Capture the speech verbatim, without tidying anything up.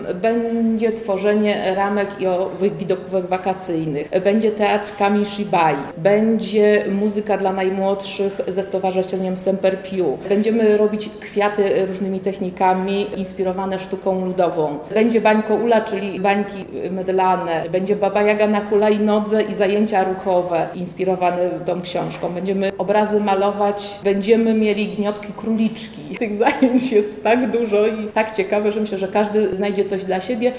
Będzie tworzenie ramek i owych widokówek wakacyjnych. Będzie teatr Kamishibai. Będzie muzyka dla najmłodszych ze stowarzyszeniem Semper Piu. Będziemy robić kwiaty różnymi technikami inspirowane sztuką ludową. Będzie bańko ula, czyli bańki mydlane. Będzie Baba Jaga na hulajnodze i zajęcia ruchowe inspirowane tą książką. Będziemy obrazy malować. Będziemy mieli gniotki króliczki. Tych zajęć jest tak dużo i tak ciekawe, że myślę, że każdy znajdzie coś dla siebie.